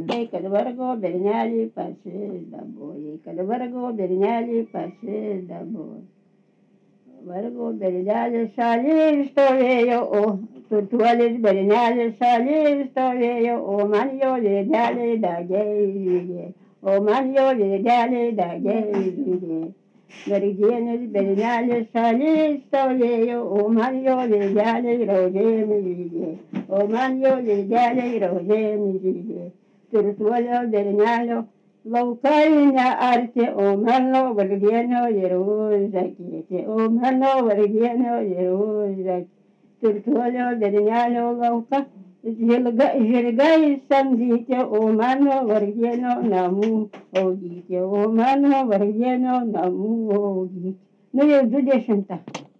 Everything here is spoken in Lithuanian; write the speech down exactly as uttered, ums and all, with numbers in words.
kad vargo bernelį pasidabo, kad vargo bernelį pasidabo. Vargo bernelis šalia stovėjo, o turtuolis bernelis šalia stovėjo, o man jo vėdelė dagiai žydė, o man jo vėdelė dagiai žydė. Vargienis bernelis šalia stovėjo, o man jo vėdelė rožėm žydė, o man jo vėdelė rožėm žydė. Turtuolio bernelio laukai nearti, o mano vargienio jeruzakėti, o mano vargienio jeruzakėti. Turtuolio bernelio lauka žilga, žirgai samdyti, o mano vargienio namų augyti, o mano vargienio namų augyti. Nu jau dvidešimta.